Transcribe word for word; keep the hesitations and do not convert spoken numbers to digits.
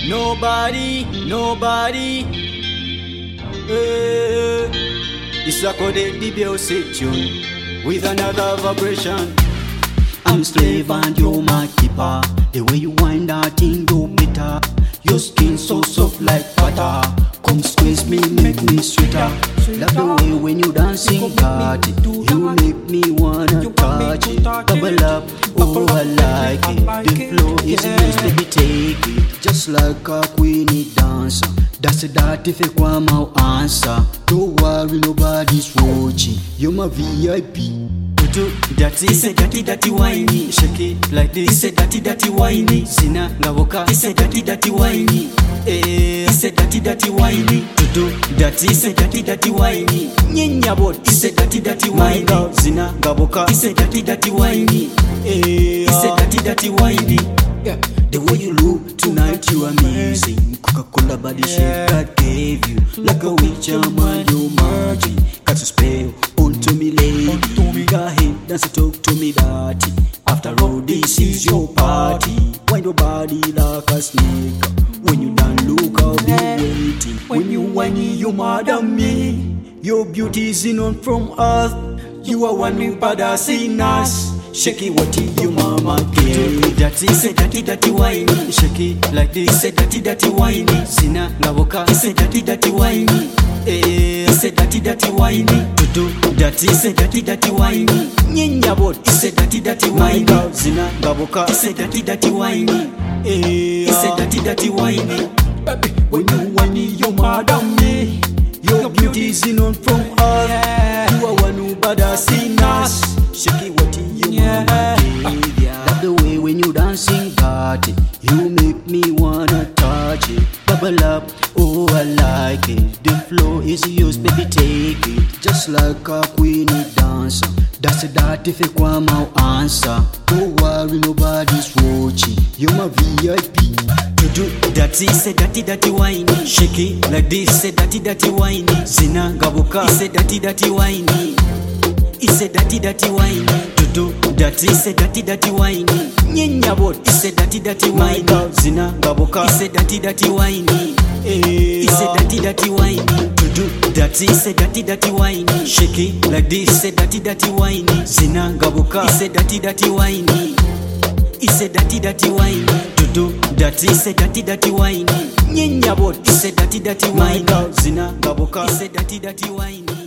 nobody, nobody. Eh, it's a code the Beyonce tune with another vibration. I'm slave and you're my keeper. The way you wind that thing, you bitter. Your skin so soft like butter. Come squeeze me, make me sweeter. Love the way when you dancing, party. You make me wanna touch it. Double up, oh I like it. The flow is yours, baby take it. Just like a queenie dancer. That's that if you want my answer. Don't worry, nobody's watching. You're my V I P. Dirty, it's a dirty, dirty whiny. Shake it like this. It's a dirty, dirty whiny. Sina ngaboka. It's a dirty, dirty whiny. Eh, it's a dirty, dirty whiny. Tutu, dirty, it's a dirty, dirty whiny. Nyenya bot. It's a dirty, dirty whiny. Sina ngaboka. It's a dirty, dirty whiny. Eh, it's a dirty, dirty whiny. Yeah. The way you look tonight, you amazing. Coca-Cola body shape that gave you like a witch, I'm on your margin. Cast a spell onto me, lady. Go ahead, dance and talk to me, daddy. After all, this is your party. Wind your body like a snake. When you done, look, I'll be waiting. When you whiny, you mad at me. Your beauty is in on from earth. You are one who badass in us. Shake it, what you mama gave. Dirty, it's a dirty, dirty whiny. Shake it like this. It's a dirty, dirty whiny. Sina ngaboka. It's a dirty, dirty whiny. Eh, it's a dirty, dirty whiny. Tutu, dirty, it's a dirty, dirty whiny. Nyenya bot. It's a dirty, dirty whiny. Sina ngaboka. It's a dirty, dirty whiny. Eh, it's a dirty, dirty whiny. Baby, when you whiny, you mad at me. Your beauty is in on from earth. You are one who badass in us. Shake it, what you yeah. Love the way when you dancing, party. You make me wanna touch it. Double up, oh I like it. The flow is yours, baby take it. Just like a queenie dancer. That's that if you want my answer. Don't worry, nobody's watching. You're my V I P. You do dirty, say dirty, dirty whiny. Shake it like this, say dirty, dirty whiny. Zina ngaboka, say dirty, dirty whiny. It's a dirty, dirty whiny. Tutu, dirty, it's a dirty, dirty whiny. Nyenya bot, it's a dirty, dirty whiny. Zina ngaboka, it's a dirty, dirty whiny. It's a dirty, dirty whiny. Tutu, dirty, it's a dirty, dirty whiny. Shake it like this, it's a dirty, dirty whiny. Zina ngaboka, it's a dirty, dirty whiny. It's a dirty, dirty whiny. Tutu, dirty, it's a dirty, dirty whiny. Nyenya bot, it's a dirty, dirty whiny. Zina ngaboka, it's a dirty, dirty whiny.